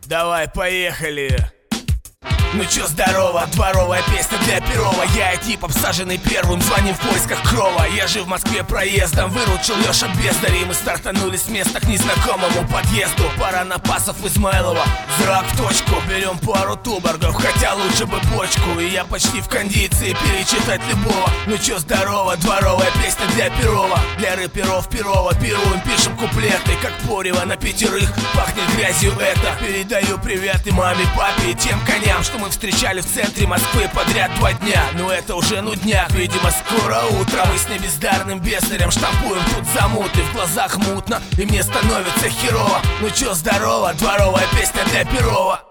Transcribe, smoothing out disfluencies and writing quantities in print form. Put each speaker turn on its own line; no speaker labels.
Давай, поехали. Ну чё, здорово, дворовая песня для Перова. Я и тип, обсаженный первым, звоним в поисках крова. Я жив в Москве проездом, выручил Лёша Бездарь. Мы стартанули с места к незнакомому подъезду. Пара напасов Измайлова, зрак в точку. Берем пару туборгов, хотя лучше бы бочку. И я почти в кондиции перечитать любого. Ну чё, здорово, дворовая песня для Перова. Для рэперов Перова, пируем, пишем куплеты. Как порево на пятерых, пахнет грязью это. Передаю привет и маме, папе, и тем коням, что мы встречали в центре Москвы подряд 2 дня. Но это уже нудняк, видимо скоро утро. Мы с небездарным Бездарем штампуем тут замуты. В глазах мутно и мне становится херово. Ну чё, здорово, дворовая песня для Перова.